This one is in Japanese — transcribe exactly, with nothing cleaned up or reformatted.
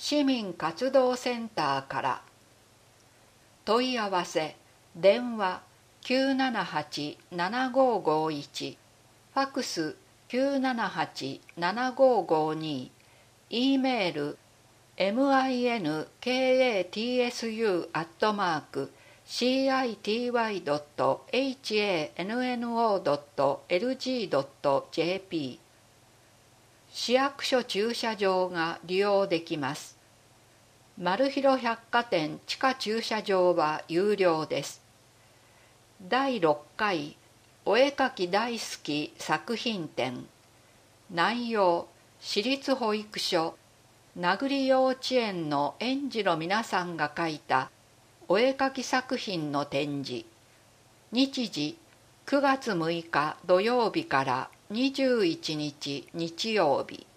市民活動センターから。問い合わせ電話 きゅうななはち ななごごいち、ファクス きゅうななはち ななごごに、E メール ミンカツ アットマーク シーアイティーワイ ドット ハンノー ドット エルジー ドット ジェーピー。 市役所駐車場が利用できます。マルヒロ百貨店地下駐車場は有料です。だいろっかいお絵かき大好き作品展。内容、私立保育所名栗幼稚園の園児の皆さんが描いたお絵かき作品の展示。日時くがつむいか土曜日からにじゅういちにち日曜日。